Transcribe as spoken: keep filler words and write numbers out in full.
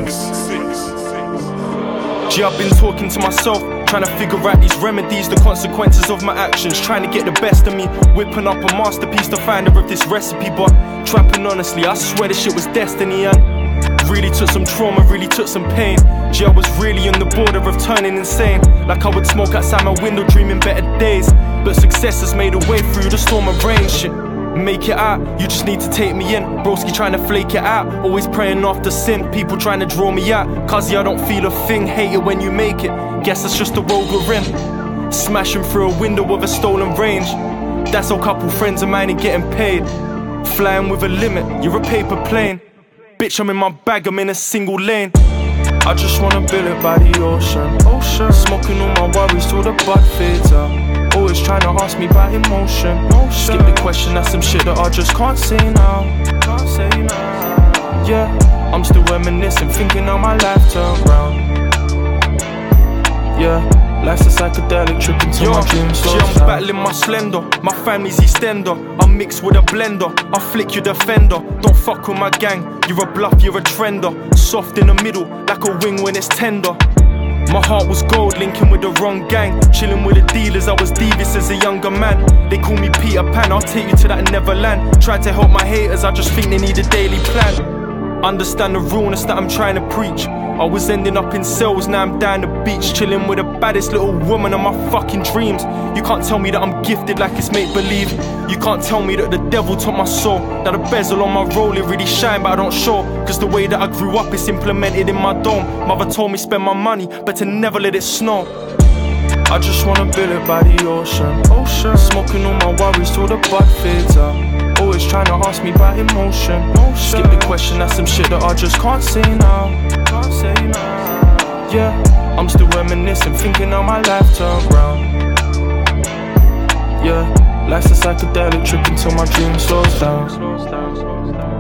Gee, I've been talking to myself, trying to figure out these remedies, the consequences of my actions, trying to get the best of me, whipping up a masterpiece to find her of this recipe. But trapping honestly, I swear this shit was destiny, and really took some trauma, really took some pain. Gee, I was really on the border of turning insane, like I would smoke outside my window dreaming better days. But success has made a way through the storm of rain. Shit, make it out, you just need to take me in. Broski trying to flake it out, always praying after sin. People trying to draw me out, cause yeah, I don't feel a thing. Hate it when you make it, guess that's just the road we're in. Smashing through a window with a stolen range, that's a couple friends of mine ain't getting paid. Flying with a limit, you're a paper plane. Bitch, I'm in my bag, I'm in a single lane. I just wanna build it by the ocean, ocean. Smoking all my worries till the bud fades out. Always trying to ask me about emotion, emotion. Skip the question, that's some shit that I just can't say now. Can't say now. Yeah, I'm still reminiscing, thinking how my life turned round. Yeah, life's a psychedelic trip into Yo, my dreams. Gee, I'm battling my slender, my family's Eastender. I'm mixed with a blender, I'll flick you the fender. Don't fuck with my gang, you're a bluff, you're a trender. Soft in the middle, like a wing when it's tender. My heart was gold, linking with the wrong gang. Chilling with the dealers, I was devious as a younger man. They call me Peter Pan, I'll take you to that Neverland. Tried to help my haters, I just think they need a daily plan. Understand the realness that I'm trying to preach. I was ending up in cells, now I'm down the beach. Chilling with the baddest little woman of my fucking dreams. You can't tell me that I'm gifted like it's make-believe. You can't tell me that the devil took my soul. That the bezel on my roll, it really shine but I don't show. Cause the way that I grew up is implemented in my dome. Mother told me spend my money, but to never let it snow. I just wanna build it by the ocean, ocean. Smoking all my worries till the bud fades out. Always trying to ask me about emotion, emotion. Skip the question, that's some shit that I just can't say now. Can't say now. Yeah, I'm still reminiscing, thinking how my life turned round. Yeah, life's a psychedelic trip until my dream slows down.